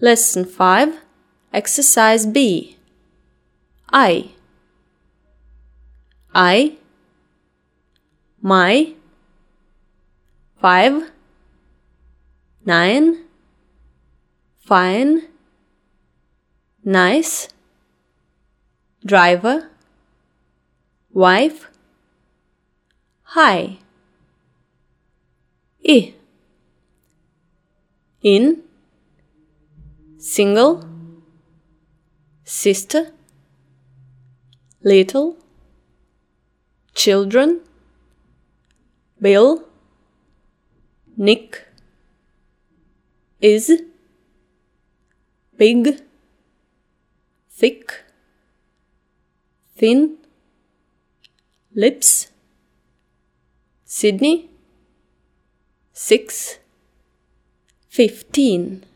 Lesson 5, Exercise B. I, my, 5, 9, fine, nice, driver, wife, high. I, in, single, sister, little, children, Bill, Nick, is, big, thick, thin, lips, Sydney, 6, 15.